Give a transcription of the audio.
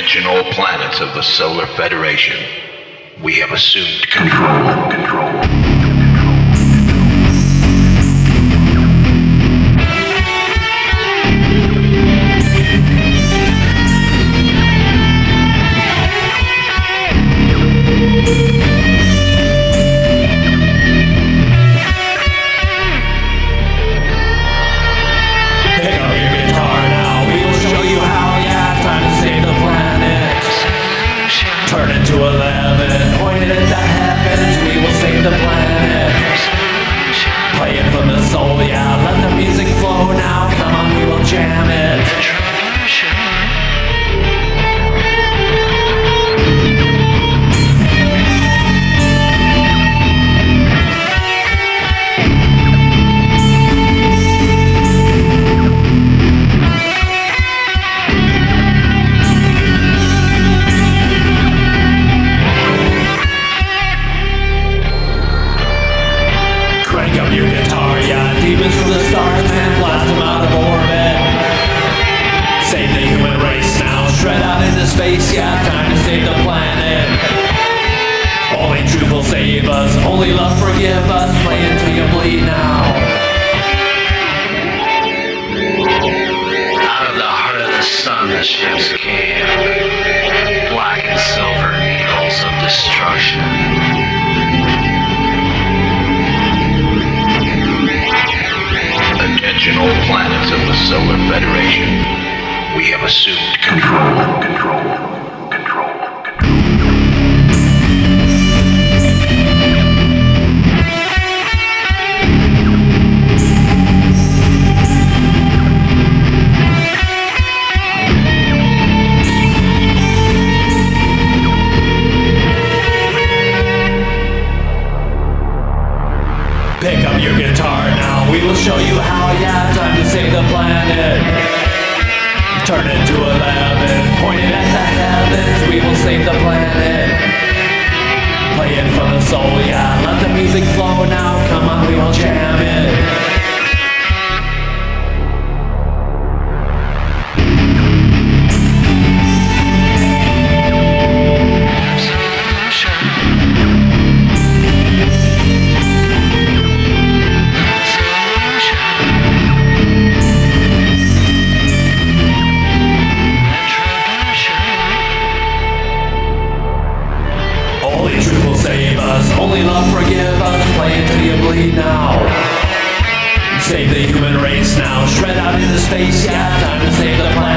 Attention all planets of the Solar Federation. We have assumed control. Turn it to 11, pointed at the heavens, we will save the planet. Play it from the soul, yeah, let the music flow now, come on, we will jam it. Crank up your guitar, yeah, demons from the stars, man, blast them out of orbit. Save the human race now, shred out into space, yeah, time to save the planet. Only truth will save us, only love forgive us, play until you bleed now. Out of the heart of the sun the ships came, black and silver needles of destruction. Attention all planets of the Solar Federation. We have assumed control. Pick up your guitar now, we will show you how, yeah, time to save the planet. Turn it to 11, point it at the heavens, we will save the planet. Play it from the soul, yeah, let the music flow now, come on, we will jam it. Only truth will save us, only love forgive us, play until you bleed now. Save the human race now, shred out into space, yeah, time to save the planet.